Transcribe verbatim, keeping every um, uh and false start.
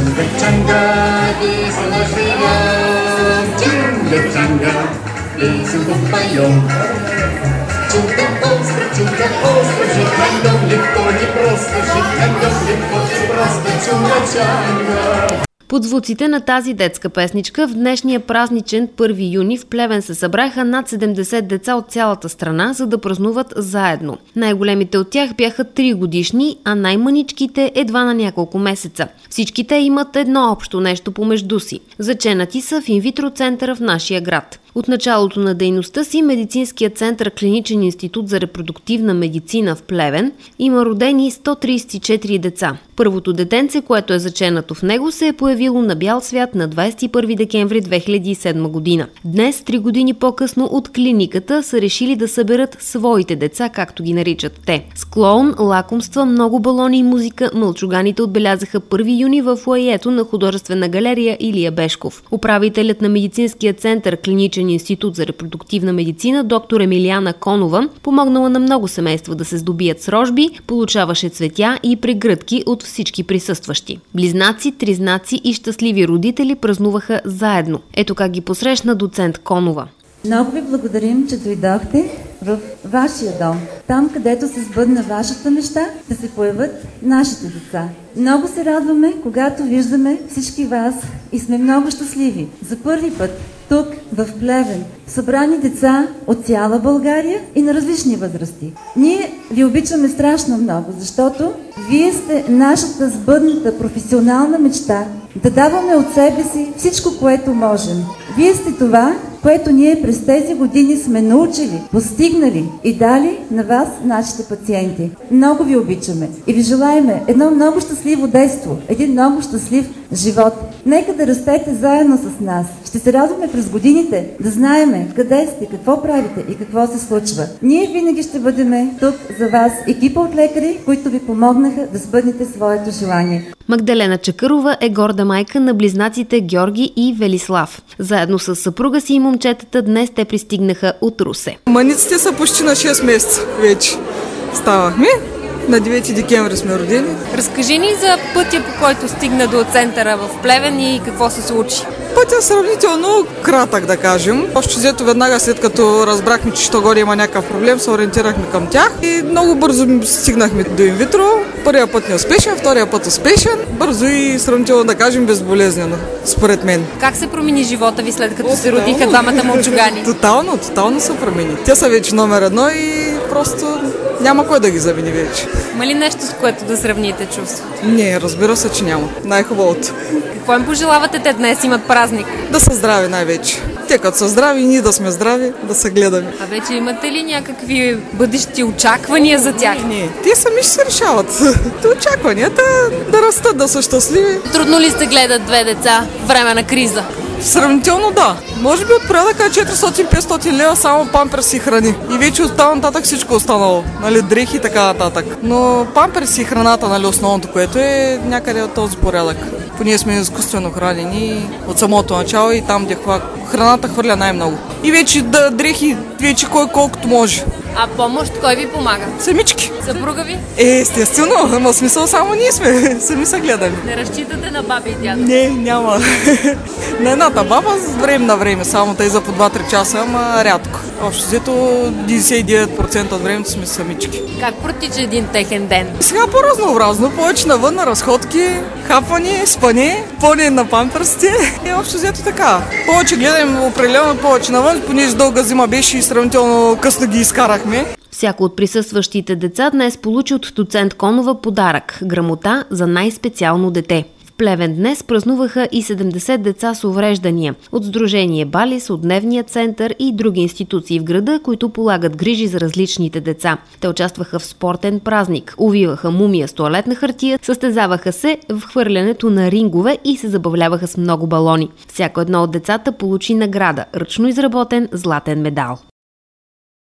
Чунга-чанга, весело живем. Чунга-чанга, весело поем. Чунга-остро, чунга-остро, жить на нем легко, не просто, жить на нем легко, не просто. Чунга-чанга. Под звуците на тази детска песничка в днешния празничен първи юни в Плевен се събраха над седемдесет деца от цялата страна, за да празнуват заедно. Най-големите от тях бяха три годишни, а най-мъничките едва на няколко месеца. Всички те имат едно общо нещо помежду си. Заченати са в инвитро центъра в нашия град. От началото на дейността си Медицинският център Клиничен институт за репродуктивна медицина в Плевен има родени сто тридесет и четири деца. Първото детенце, което е заченато в него, се е появило на бял свят на двадесет и първи декември две хиляди и седма година. Днес, три години по-късно, от клиниката са решили да съберат своите деца, както ги наричат те. С клоун, лакомства, много балони и музика мълчуганите отбелязаха първи юни в фоайето на художествена галерия Илия Бешков. Управителят на Медицинския център Клиничен институт за репродуктивна медицина доктор Емилияна Конова, помогнала на много семейства да се здобият с рожби, получаваше цветя и прегръдки от всички присъстващи. Близнаци, тризнаци и щастливи родители празнуваха заедно. Ето как ги посрещна доцент Конова. Много ви благодарим, че дойдохте в вашия дом, там където се сбъдна вашата мечта да се появят нашите деца. Много се радваме, когато виждаме всички вас и сме много щастливи. За първи път тук, в Плевен, събрани деца от цяла България и на различни възрасти. Ние ви обичаме страшно много, защото вие сте нашата сбъдната професионална мечта да даваме от себе си всичко, което можем. Вие сте това, което ние през тези години сме научили, постигнали и дали на вас, нашите пациенти. Много ви обичаме и ви желаеме едно много щастливо детство, един много щастлив живот. Нека да растете заедно с нас. Ще се радваме през годините да знаеме къде сте, какво правите и какво се случва. Ние винаги ще бъдем тук за вас, екипа от лекари, които ви помогнаха да сбъднете своето желание. Магдалена Чакърова е горда майка на близнаците Георги и Велислав. Заедно с съпруга си и момчетата днес те пристигнаха от Русе. Маниците са почти на шест месеца вече. Ставахме. На девети декември сме родени. Разкажи ни за пътя, по който стигна до центъра в Плевен и какво се случи. Пътя е сравнително кратък, да кажем. Още взето веднага след като разбрахме, че що горе има някакъв проблем, се ориентирахме към тях и много бързо стигнахме до инвитро. Първия път не успешен, втория път успешен. Бързо и сравнително, да кажем, безболезнено, според мен. Как се промени живота ви след като О, се родиха двамата мълчугани? Тотално, тотално се промени. Те са вече номер едно и просто няма кой да ги замени вече. Има ли нещо, с което да сравните чувството? Не, разбира се, че няма. Най-хубавото. Какво им пожелавате те днес? Имат празник. Да са здрави най-вече. Те като са здрави и ние да сме здрави, да се гледаме. А вече имате ли някакви бъдещи очаквания за тях? Не, не. Те сами ще се решават. Те очакванията да растат, да са щастливи. Трудно ли се гледат две деца в време на криза? Сравнително да. Може би от порядъка четиристотин-петстотин лева само памперси и храни. И вече оттам нататък всичко останало. Нали, дрехи и така нататък. Но памперси и храната, нали, основното, което е някъде от този порядък. Ние сме изкуствено хранени от самото начало и там, где храната хвърля най-много. И вече да дрехи, вече кой колкото може. А помощ кой ви помага? Самички. Съпруга ви? Е, естествено, ама смисъл само ние сме, сами се гледаме. Не разчитате на баби и дядо? Не, няма. На едната баба с време на време, само тъй за по два-три часа, ама рядко. Общо взето деветдесет и девет процента от времето сме самички. Как протича един техен ден? Сега по-разнообразно, повече навън на разходки, хапване, спане, пълне на памперсите и общо взето така. Повече гледам определено повече навън, понеже дълга зима беше и сравнително късно ги изкарахме. Всяко от присъстващите деца днес получи от доцент Конова подарък – грамота за най-специално дете. В Плевен днес празнуваха и седемдесет деца с увреждания от Сдружение Балис, от Дневния център и други институции в града, които полагат грижи за различните деца. Те участваха в спортен празник, увиваха мумия с тоалетна хартия, състезаваха се в хвърлянето на рингове и се забавляваха с много балони. Всяко едно от децата получи награда – ръчно изработен златен медал.